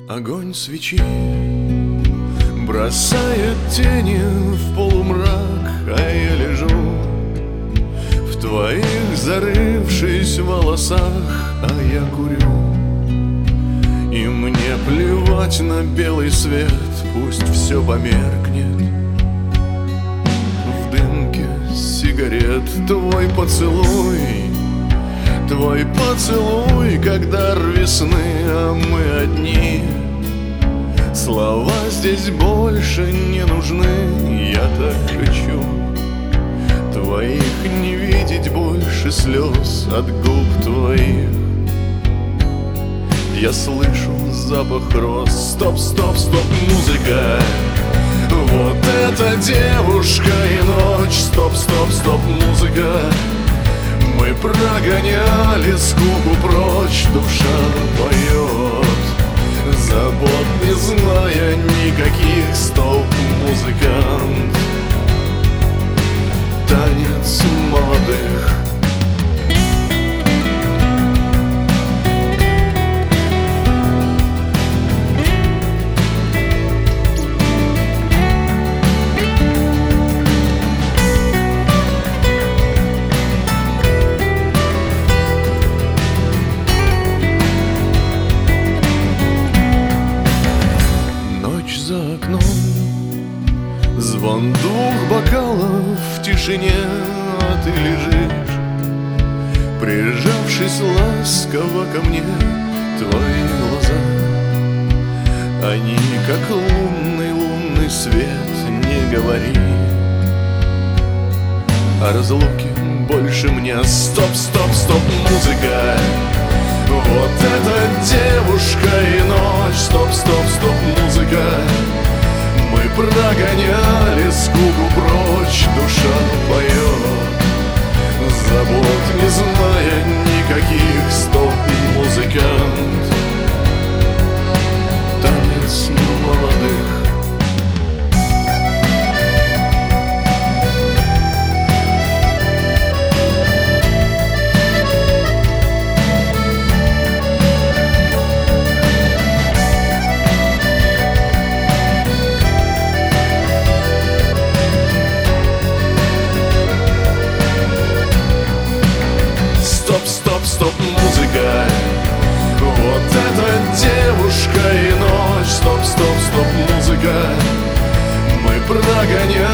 Огонь свечи бросает тени в полумрак, а я лежу в твоих зарывшись волосах, а я курю. И мне плевать на белый свет, пусть все померкнет в дымке сигарет. Твой поцелуй, как дар весны, а мы одни. Слова здесь больше не нужны, я так хочу твоих не видеть больше слез от губ твоих. Я слышу запах роз. Стоп, стоп, стоп, музыка. Вот эта девушка и ночь. Стоп, стоп, стоп, музыка. Мы прогоняли скуку прочь. Душа поет, забот не зная никаких. Стоп, музыкант. Танец молодых. За окном звон двух бокалов в тишине, а ты лежишь, прижавшись ласково ко мне. Твои глаза, они как лунный свет. Не говори о разлуке больше мне. Стоп, стоп, стоп, музыка. Вот эта девушка и ночь. Стоп, стоп, стоп, музыка. Мы прогоняли скуку прочь. Душа поет, забот не зная никаких. Стоп, музыкант. Танец молодых. Стоп, музыка. Вот эта девушка и ночь. Стоп, стоп, стоп, музыка. Мы прогоняли